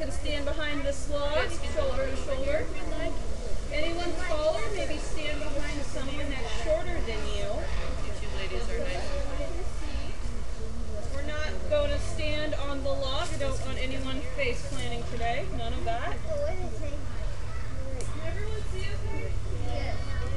can stand behind this log, shoulder to shoulder if you'd like. Anyone taller, maybe stand behind someone that's shorter than you. You two ladies are nice. We're not going to stand on the log. I don't want anyone face planting today. None of that. Can everyone see okay? Yes.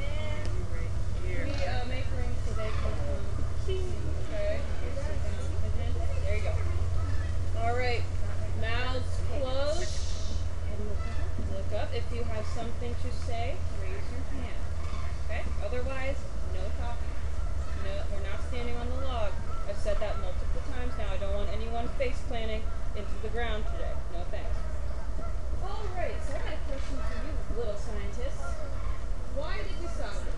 We make room so they can okay. There you go. Alright. Mouths closed. Look up. If you have something to say, raise your hand. Okay? Otherwise, no talking. No, we're not standing on the log. I've said that multiple times now. I don't want anyone face planting into the ground today. No thanks. Alright, so I got a question for you, little scientists. Why did you solve it?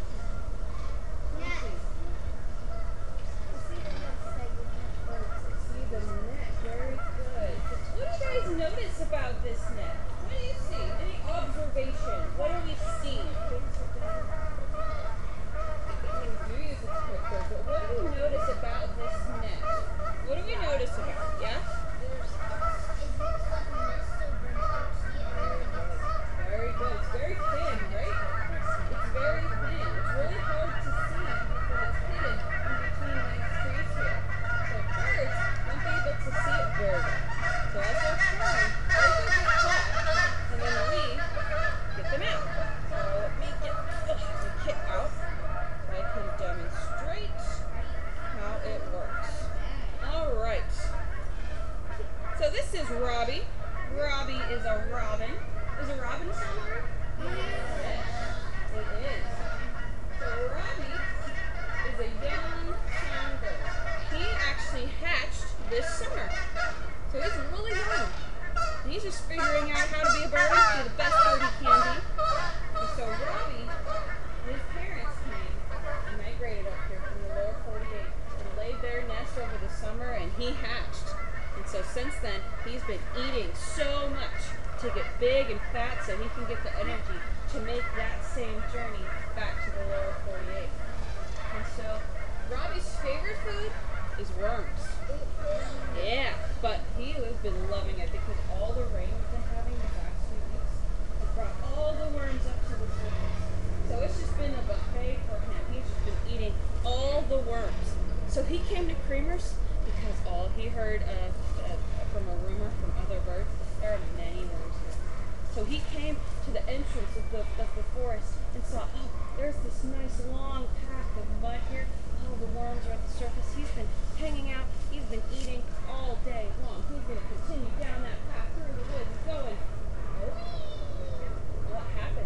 See the net. Very good. What do you guys notice about this net? What do you see? Any observation? What do we see? We do use a clicker, but what do we notice about this net? What do we notice about? Yeah? Very good. It's very thin, right? It's very thin. It's really hard to see because it's hidden in between these trees here. So birds won't be able to see it very well. So as they're flying, they can get caught, and then we get them out. So let me get the kit out so I can demonstrate how it works. Alright. So this is Robbie. Robbie is a robin. Is a robin somewhere? Yes, it is. So Robbie is a young songbird. He actually hatched this summer. So he's really young. And he's just figuring out how to be a bird, be the best bird he can be. And so Robbie, his parents came and migrated up here from the lower 48 and laid their nest over the summer, and he hatched. And so since then, he's been eating so much to get big and fat so he can get the energy to make that same journey back to the lower 48. And so Robbie's favorite food is worms. Yeah, but he has been loving it because all the rain we've been having the past few weeks has brought all the worms up to the surface. So it's just been a buffet for him. He's just been eating all the worms. So he came to Creamer's because all he heard from a rumor from other birds, there are many worms here. So he came to the entrance of the forest and saw, oh, there's this nice long path of mud here. Oh, the worms are at the surface. He's been hanging out. He's been eating all day long. He's going to continue down that path through the woods going. Oh, what happened?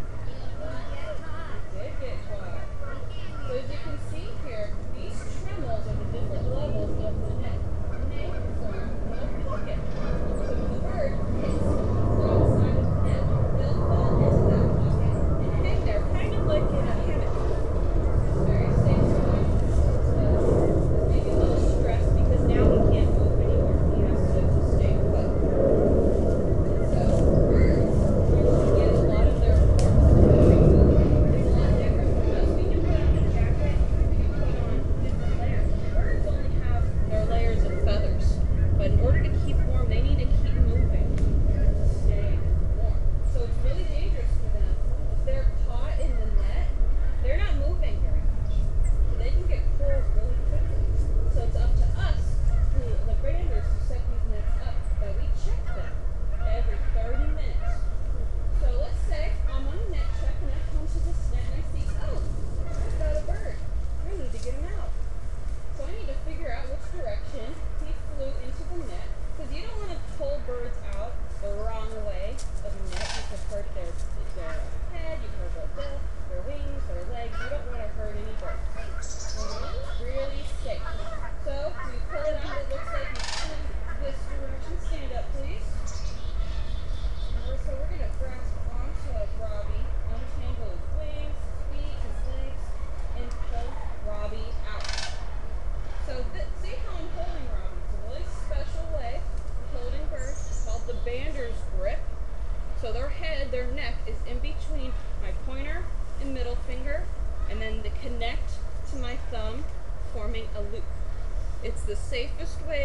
He did get caught. So as you can see here, these tremmels are the different levels of the net. And they form a little pocket. So when the bird hits the wrong side of the net, they'll fall into that pocket and hang there, kind of like in a hammock. It's very safe for him. Maybe a little stressed because now he can't move anymore. He has to stay put. So birds usually get a lot of their warmth from moving. It's a lot different from us. We can put on a jacket, we can put on different layers. Birds only have their layers of feathers. But in order to keep warm, they need to keep moving to stay warm. So it's really dangerous for them. If they're caught in the net, they're not moving very much. So they can get cold really quickly. So it's up to us, the banders, who set these nets up, that we check them every 30 minutes. So let's say I'm on a net check and I come to this net and I see, oh, I've got a bird. I need to get him out. So I need to figure out which direction he flew into the net, because you don't want to pull birds out the wrong way of a net. You could hurt their head, you could hurt their wings, their legs. You don't want to hurt any birds. It's really safe. So we pull it out. It looks like he's in this direction. Stand up, please. So we're going to grasp onto Robbie, untangle his wings, his feet, his legs, and pull Robbie out. So see how I'm holding Robbie? It's a really special way of holding birds called the bander's grip. So their head, their neck is in between my pointer and middle finger, and then they connect to my thumb, forming a loop. It's the safest way